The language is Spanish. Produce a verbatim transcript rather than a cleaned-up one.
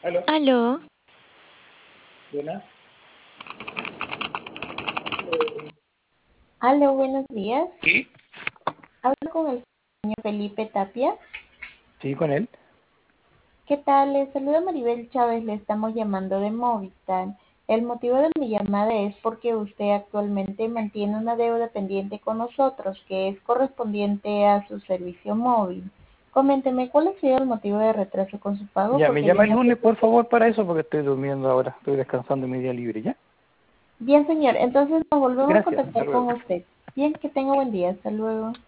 Aló, Aló, buenas. Aló, buenos días. Sí, Hablo con el señor Felipe Tapia. sí, con él. ¿Qué tal? Les saluda Maribel Chávez, le estamos llamando de Movistar. El motivo de mi llamada es porque usted actualmente mantiene una deuda pendiente con nosotros que es correspondiente a su servicio móvil. Coménteme, ¿cuál ha sido el motivo de retraso con su pago? Ya, me Porque llama el vemos que... lunes, por favor, para eso, porque estoy durmiendo ahora. Estoy descansando en mi día libre, ¿ya? Bien, señor, entonces nos volvemos a Gracias, hasta contactar luego. con usted. Bien, que tenga buen día. Hasta luego.